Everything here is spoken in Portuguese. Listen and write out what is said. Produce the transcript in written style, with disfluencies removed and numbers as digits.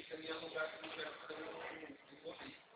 ali é um lugar que eu quero fazer um convite.